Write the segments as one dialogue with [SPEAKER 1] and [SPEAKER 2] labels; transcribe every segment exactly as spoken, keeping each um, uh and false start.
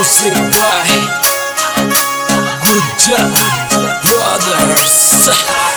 [SPEAKER 1] Music by Gujjar Brothers.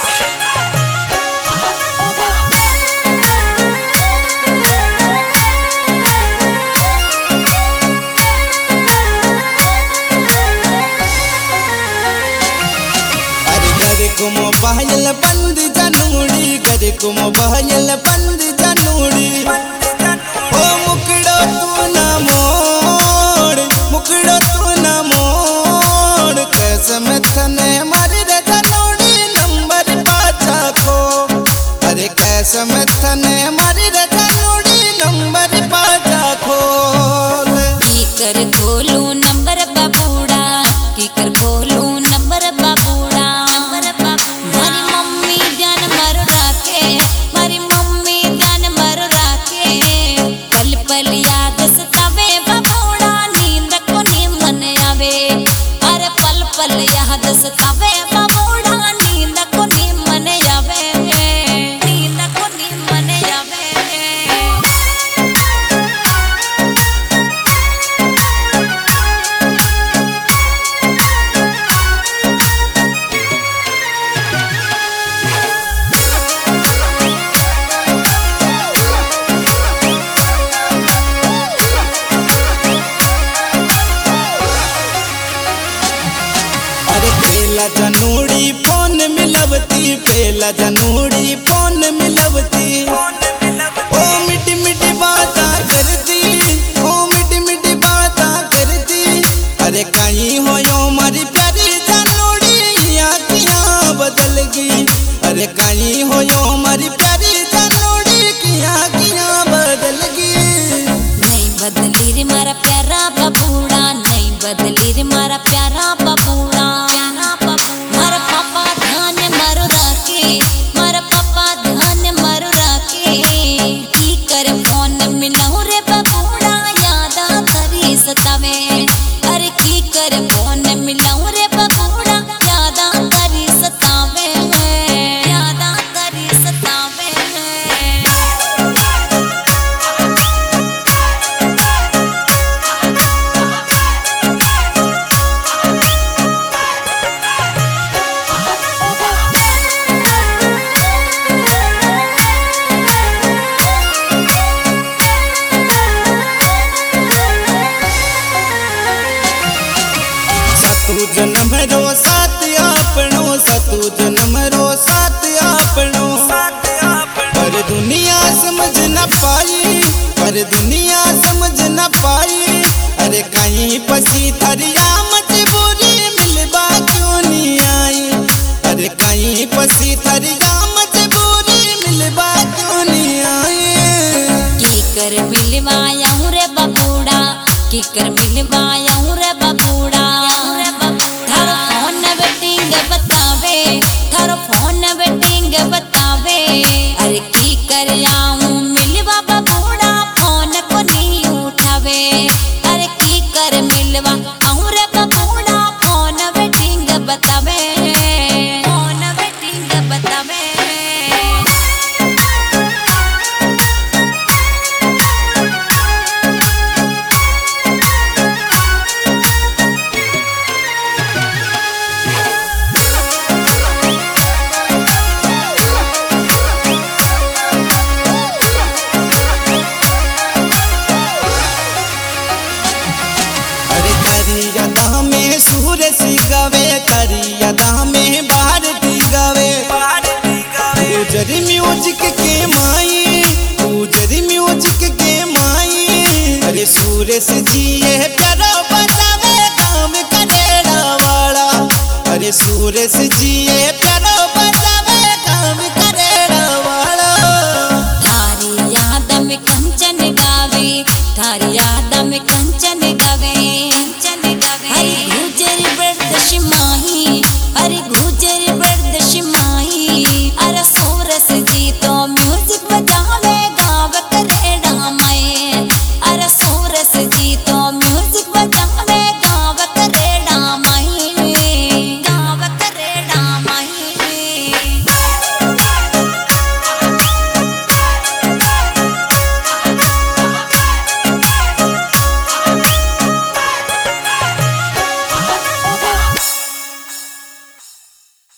[SPEAKER 2] को mobile बंद जनूड़ी घर को मोबाइल बंद जनूड़ी ओ मुकड़ो तू ना मोड़ मुकड़ो तू ना मोड़ कसम थने मर रे जनूड़ी नंबर पाछा को अरे कसम थने मर रे जनूड़ी नंबर पाछा खोल
[SPEAKER 3] की कर खोलू नंबर बाबूड़ा की कर खोलू नंबर बाबूड़ा सतावे बाबूड़ा नींद को नी मन आवे नींद को नी मन आवे
[SPEAKER 2] जनूड़ी फोन मिलवती पहला जनूड़ी फोन मिलवती ओ मिठी मिठी बात करती ओ मिठी मिठी बात करती अरे कहीं हो यो मारी प्यारी जनूड़ी यहाँ किया बदल गई अरे कहीं हो यो मारी प्यारी जनूड़ी किया किया बदल गई
[SPEAKER 3] नहीं बदली रे मारा प्यारा बाबूड़ा नहीं बदली रे मारा प्यारा बाबूड़ा सतावे अरे की कर फोन मिलाऊं रे बाबूड़ा यादा करी सतावे यादा करी सतावे
[SPEAKER 2] सतू जन्म रो साथ आपनो सतू जन्म रो साथ आपनो पर दुनिया समझ न पाई पर दुनिया समझ न पाई अरे कहीं पसी थरिया मजबूरी मिलबा क्यों नहीं आई अरे कहीं पसी थरिया मजबूरी मिलबा क्यों नहीं आई
[SPEAKER 3] की कर मिलवाया हूँ रे बाबूड़ा की कर मिलवाया हूँ रे बाबूड़ा बतावे थारो फोन वेटिंग बतावे अरे की कर